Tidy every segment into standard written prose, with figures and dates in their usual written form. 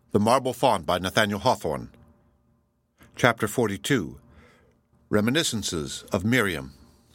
The Marble Faun by Nathaniel Hawthorne. Chapter 42. Reminiscences of Miriam.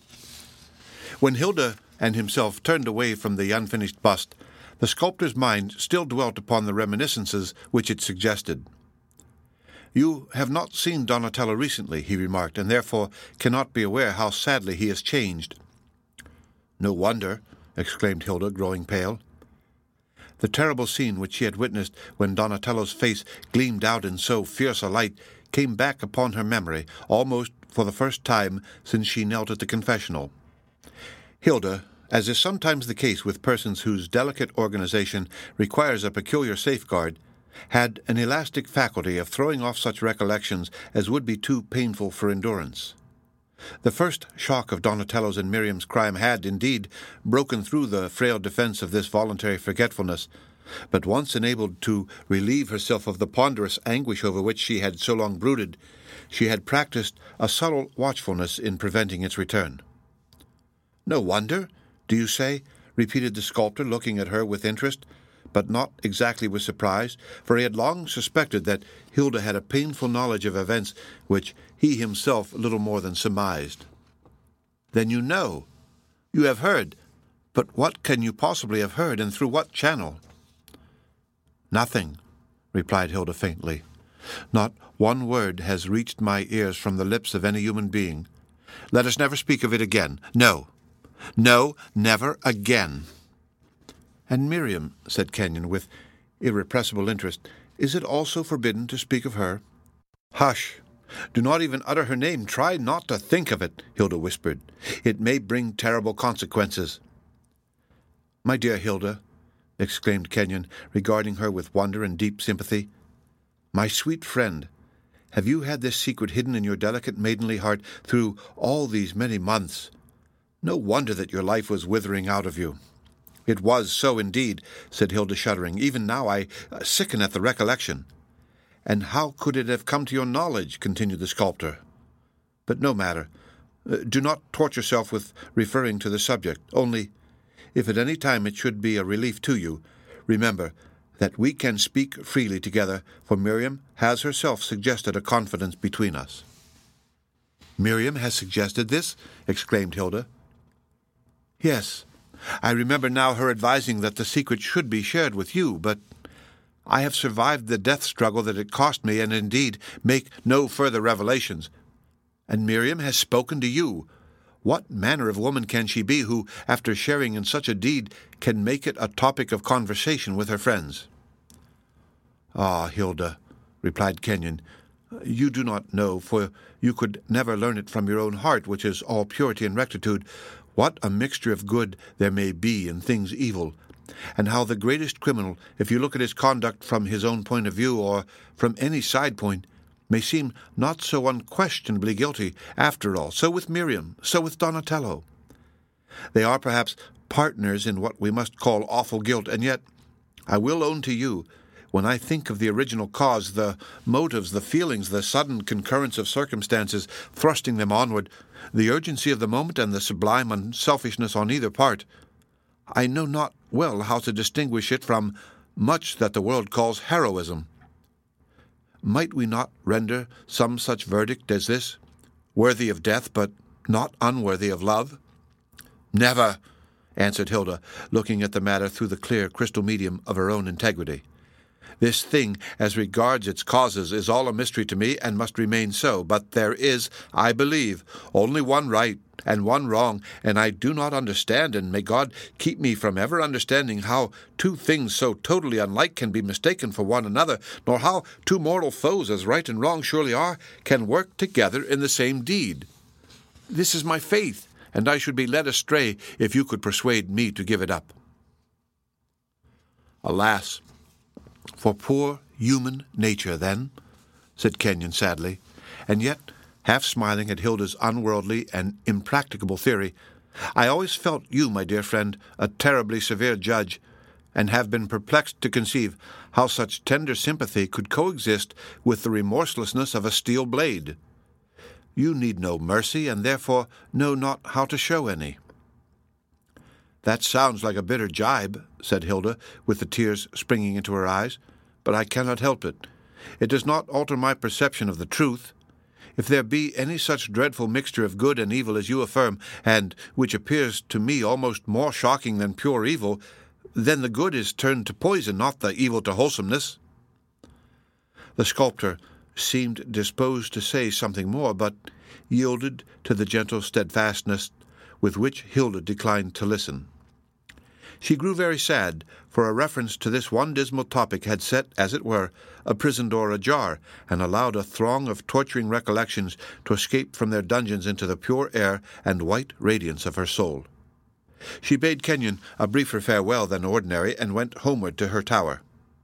When Hilda and himself turned away from the unfinished bust, the sculptor's mind still dwelt upon the reminiscences which it suggested. "You have not seen Donatello recently," he remarked, "and therefore cannot be aware how sadly he has changed." "No wonder," exclaimed Hilda, growing pale. The terrible scene which she had witnessed when Donatello's face gleamed out in so fierce a light came back upon her memory, almost for the first time since she knelt at the confessional. Hilda, as is sometimes the case with persons whose delicate organization requires a peculiar safeguard, had an elastic faculty of throwing off such recollections as would be too painful for endurance. The first shock of Donatello's and Miriam's crime had, indeed, broken through the frail defense of this voluntary forgetfulness, but once enabled to relieve herself of the ponderous anguish over which she had so long brooded, she had practiced a subtle watchfulness in preventing its return. "No wonder, do you say?" repeated the sculptor, looking at her with interest, but not exactly with surprise, for he had long suspected that Hilda had a painful knowledge of events which he himself little more than surmised. "Then you know. You have heard. But what can you possibly have heard, and through what channel?" "Nothing," replied Hilda faintly. "Not one word has reached my ears from the lips of any human being. Let us never speak of it again. No, never again." "And Miriam," said Kenyon, with irrepressible interest, "is it also forbidden to speak of her?" "Hush! Do not even utter her name. Try not to think of it," Hilda whispered. "It may bring terrible consequences." "My dear Hilda," exclaimed Kenyon, regarding her with wonder and deep sympathy, "my sweet friend, have you had this secret hidden in your delicate maidenly heart through all these many months? No wonder that your life was withering out of you." "It was so indeed," said Hilda, shuddering. "Even now I sicken at the recollection." "And how could it have come to your knowledge?" continued the sculptor. "But no matter. Do not torture yourself with referring to the subject. Only, if at any time it should be a relief to you, remember that we can speak freely together, for Miriam has herself suggested a confidence between us." "Miriam has suggested this?" exclaimed Hilda. "Yes. I remember now her advising that the secret should be shared with you, but I have survived the death struggle that it cost me, and indeed make no further revelations. And Miriam has spoken to you. What manner of woman can she be who, after sharing in such a deed, can make it a topic of conversation with her friends?" "Ah, Hilda," replied Kenyon, "you do not know, for you could never learn it from your own heart, which is all purity and rectitude, what a mixture of good there may be in things evil, and how the greatest criminal, if you look at his conduct from his own point of view or from any side point, may seem not so unquestionably guilty after all. So with Miriam, so with Donatello. They are perhaps partners in what we must call awful guilt, and yet, I will own to you, when I think of the original cause, the motives, the feelings, the sudden concurrence of circumstances thrusting them onward, the urgency of the moment and the sublime unselfishness on either part, I know not well how to distinguish it from much that the world calls heroism. Might we not render some such verdict as this, worthy of death, but not unworthy of love?" "Never," answered Hilda, looking at the matter through the clear crystal medium of her own integrity. "This thing, as regards its causes, is all a mystery to me, and must remain so. But there is, I believe, only one right and one wrong, and I do not understand, and may God keep me from ever understanding, how two things so totally unlike can be mistaken for one another, nor how two mortal foes, as right and wrong surely are, can work together in the same deed. This is my faith, and I should be led astray if you could persuade me to give it up." "Alas, for poor human nature, then," said Kenyon sadly, and yet, half smiling at Hilda's unworldly and impracticable theory, "I always felt you, my dear friend, a terribly severe judge, and have been perplexed to conceive how such tender sympathy could coexist with the remorselessness of a steel blade. You need no mercy, and therefore know not how to show any." "That sounds like a bitter jibe," said Hilda, with the tears springing into her eyes. but I cannot help it. It does not alter my perception of the truth. If there be any such dreadful mixture of good and evil as you affirm, and which appears to me almost more shocking than pure evil, then the good is turned to poison, not the evil to wholesomeness." The sculptor seemed disposed to say something more, but yielded to the gentle steadfastness with which Hilda declined to listen. She grew very sad, for a reference to this one dismal topic had set, as it were, a prison door ajar, and allowed a throng of torturing recollections to escape from their dungeons into the pure air and white radiance of her soul. She bade Kenyon a briefer farewell than ordinary, and went homeward to her tower.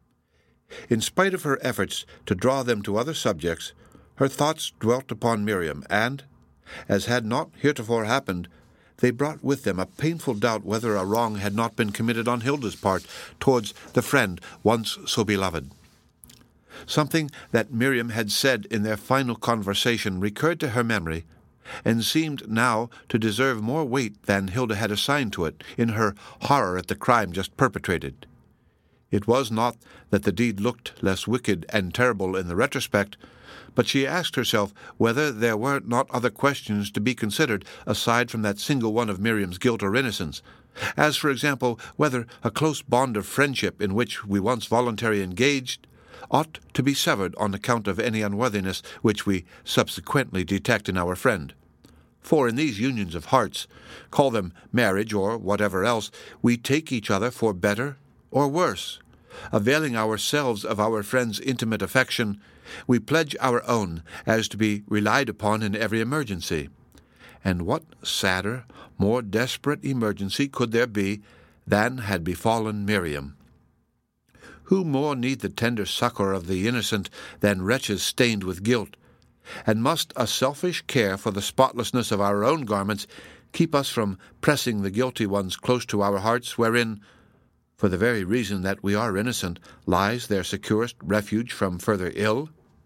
In spite of her efforts to draw them to other subjects, her thoughts dwelt upon Miriam, and, as had not heretofore happened, they brought with them a painful doubt whether a wrong had not been committed on Hilda's part towards the friend once so beloved. Something that Miriam had said in their final conversation recurred to her memory, and seemed now to deserve more weight than Hilda had assigned to it in her horror at the crime just perpetrated. It was not that the deed looked less wicked and terrible in the retrospect, but she asked herself whether there were not other questions to be considered aside from that single one of Miriam's guilt or innocence, as, for example, whether a close bond of friendship in which we once voluntarily engaged ought to be severed on account of any unworthiness which we subsequently detect in our friend. For in these unions of hearts, call them marriage or whatever else, we take each other for better or worse. Availing ourselves of our friend's intimate affection, we pledge our own as to be relied upon in every emergency. And what sadder, more desperate emergency could there be than had befallen Miriam? Who more need the tender succor of the innocent than wretches stained with guilt? And must a selfish care for the spotlessness of our own garments keep us from pressing the guilty ones close to our hearts, wherein, for the very reason that we are innocent, lies their securest refuge from further ill?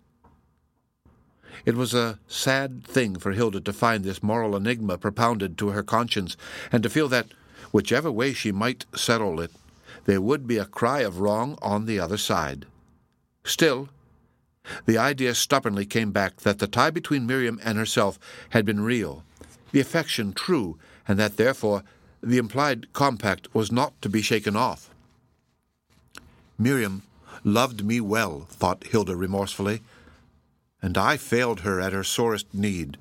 It was a sad thing for Hilda to find this moral enigma propounded to her conscience, and to feel that, whichever way she might settle it, there would be a cry of wrong on the other side. Still, the idea stubbornly came back that the tie between Miriam and herself had been real, the affection true, and that, therefore, the implied compact was not to be shaken off. Miriam loved me well, thought Hilda remorsefully, and I failed her at her sorest need.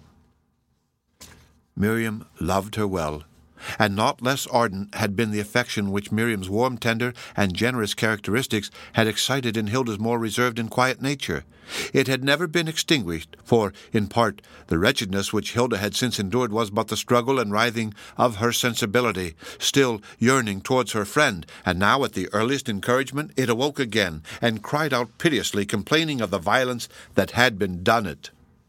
Miriam loved her well, and not less ardent had been the affection which Miriam's warm, tender, and generous characteristics had excited in Hilda's more reserved and quiet nature. It had never been extinguished, for, in part, the wretchedness which Hilda had since endured was but the struggle and writhing of her sensibility, still yearning towards her friend, and now, at the earliest encouragement, it awoke again, and cried out piteously, complaining of the violence that had been done it.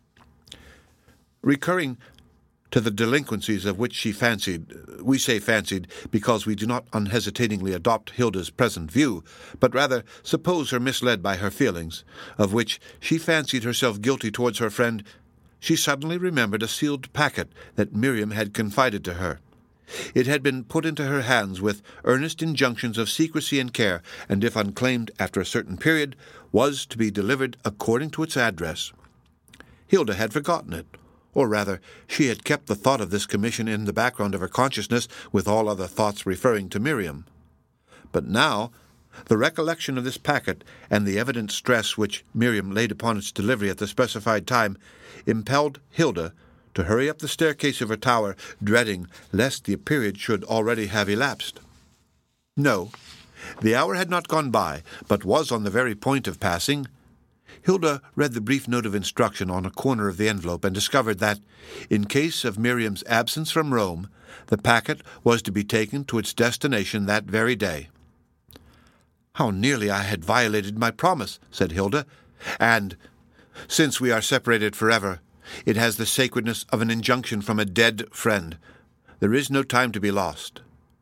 Recurring to the delinquencies of which she fancied, we say fancied because we do not unhesitatingly adopt Hilda's present view, but rather suppose her misled by her feelings, of which she fancied herself guilty towards her friend, she suddenly remembered a sealed packet that Miriam had confided to her. It had been put into her hands with earnest injunctions of secrecy and care, and if unclaimed after a certain period, was to be delivered according to its address. Hilda had forgotten it, or rather, she had kept the thought of this commission in the background of her consciousness, with all other thoughts referring to Miriam. But now, the recollection of this packet, and the evident stress which Miriam laid upon its delivery at the specified time, impelled Hilda to hurry up the staircase of her tower, dreading lest the period should already have elapsed. No, the hour had not gone by, but was on the very point of passing. Hilda read the brief note of instruction on a corner of the envelope and discovered that, in case of Miriam's absence from Rome, the packet was to be taken to its destination that very day. "How nearly I had violated my promise," said Hilda, "and, since we are separated forever, it has the sacredness of an injunction from a dead friend. There is no time to be lost."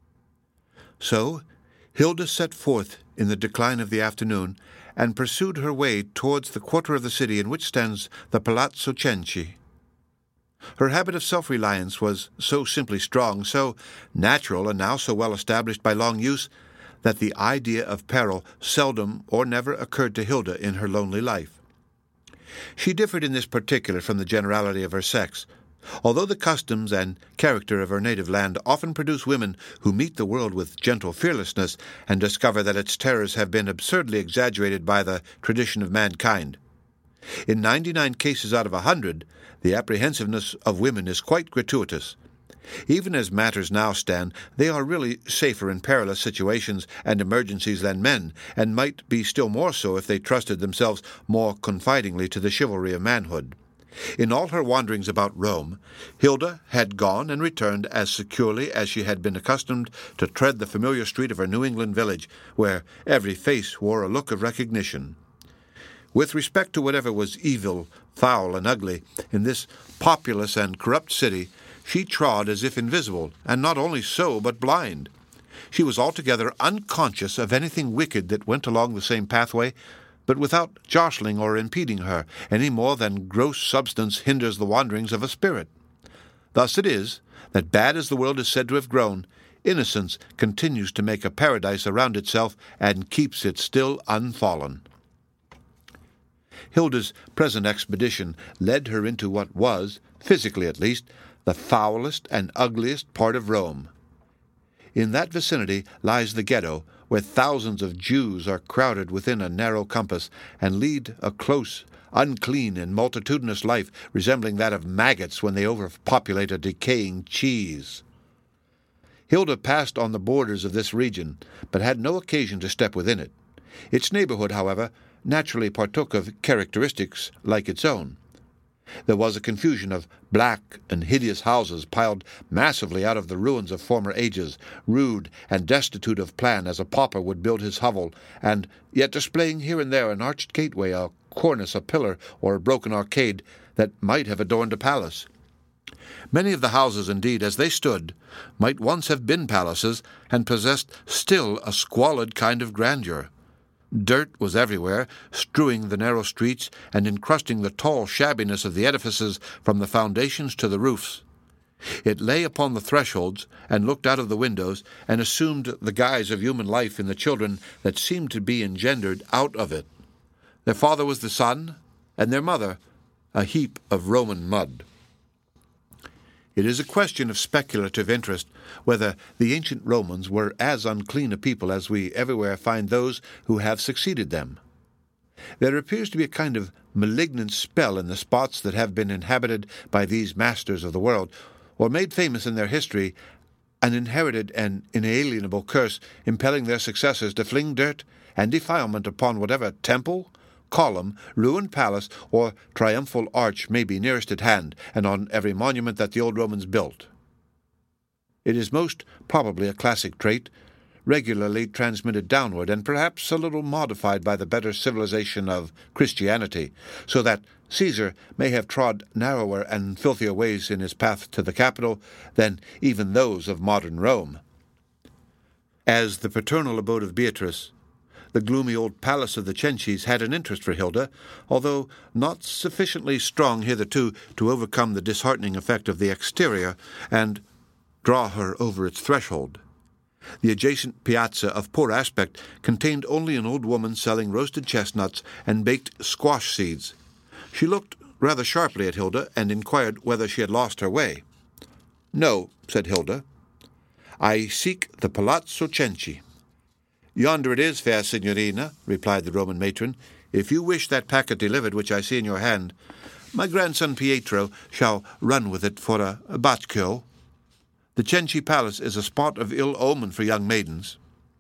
So Hilda set forth in the decline of the afternoon, and pursued her way towards the quarter of the city in which stands the Palazzo Cenci. Her habit of self-reliance was so simply strong, so natural, and now so well established by long use, that the idea of peril seldom or never occurred to Hilda in her lonely life. She differed in this particular from the generality of her sex. Although the customs and character of her native land often produce women who meet the world with gentle fearlessness and discover that its terrors have been absurdly exaggerated by the tradition of mankind. In 99 cases out of 100, the apprehensiveness of women is quite gratuitous. Even as matters now stand, they are really safer in perilous situations and emergencies than men, and might be still more so if they trusted themselves more confidingly to the chivalry of manhood. In all her wanderings about Rome, Hilda had gone and returned as securely as she had been accustomed to tread the familiar street of her New England village, where every face wore a look of recognition. With respect to whatever was evil, foul, and ugly in this populous and corrupt city, she trod as if invisible, and not only so, but blind. She was altogether unconscious of anything wicked that went along the same pathway, but without jostling or impeding her, any more than gross substance hinders the wanderings of a spirit. Thus it is that, bad as the world is said to have grown, innocence continues to make a paradise around itself and keeps it still unfallen. Hilda's present expedition led her into what was, physically at least, the foulest and ugliest part of Rome. In that vicinity lies the ghetto, where thousands of Jews are crowded within a narrow compass and lead a close, unclean, and multitudinous life resembling that of maggots when they overpopulate a decaying cheese. Hilda passed on the borders of this region, but had no occasion to step within it. Its neighborhood, however, naturally partook of characteristics like its own. There was a confusion of black and hideous houses piled massively out of the ruins of former ages, rude and destitute of plan as a pauper would build his hovel, and yet displaying here and there an arched gateway, a cornice, a pillar, or a broken arcade that might have adorned a palace. Many of the houses, indeed, as they stood, might once have been palaces, and possessed still a squalid kind of grandeur. Dirt was everywhere, strewing the narrow streets and encrusting the tall shabbiness of the edifices from the foundations to the roofs. It lay upon the thresholds and looked out of the windows and assumed the guise of human life in the children that seemed to be engendered out of it. Their father was the sun, and their mother a heap of Roman mud. It is a question of speculative interest whether the ancient Romans were as unclean a people as we everywhere find those who have succeeded them. There appears to be a kind of malignant spell in the spots that have been inhabited by these masters of the world, or made famous in their history, an inherited and inalienable curse impelling their successors to fling dirt and defilement upon whatever temple, column, ruined palace, or triumphal arch may be nearest at hand, and on every monument that the old Romans built. It is most probably a classic trait, regularly transmitted downward, and perhaps a little modified by the better civilization of Christianity, so that Caesar may have trod narrower and filthier ways in his path to the capital than even those of modern Rome. As the paternal abode of Beatrice, the gloomy old palace of the Cencis had an interest for Hilda, although not sufficiently strong hitherto to overcome the disheartening effect of the exterior and draw her over its threshold. The adjacent piazza, of poor aspect, contained only an old woman selling roasted chestnuts and baked squash seeds. She looked rather sharply at Hilda and inquired whether she had lost her way. "No," said Hilda. "I seek the Palazzo Cenci." "Yonder it is, fair signorina," replied the Roman matron. "If you wish that packet delivered which I see in your hand, my grandson Pietro shall run with it for a baccio. The Cenci Palace is a spot of ill omen for young maidens."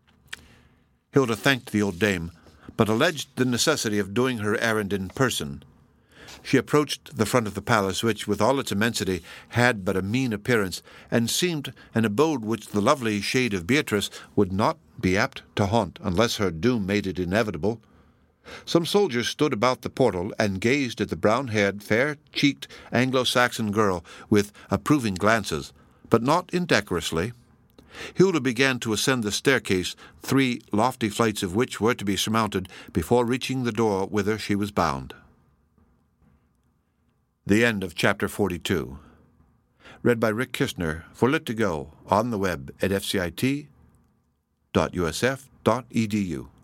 Hilda thanked the old dame, but alleged the necessity of doing her errand in person. She approached the front of the palace, which, with all its immensity, had but a mean appearance, and seemed an abode which the lovely shade of Beatrice would not be apt to haunt unless her doom made it inevitable. Some soldiers stood about the portal and gazed at the brown-haired, fair-cheeked Anglo-Saxon girl with approving glances, but not indecorously. Hilda began to ascend the staircase, 3 lofty flights of which were to be surmounted before reaching the door whither she was bound. The end of Chapter 42. Read by Rick Kistner for Lit2Go on the web at fcit.usf.edu. www.ccc.edu.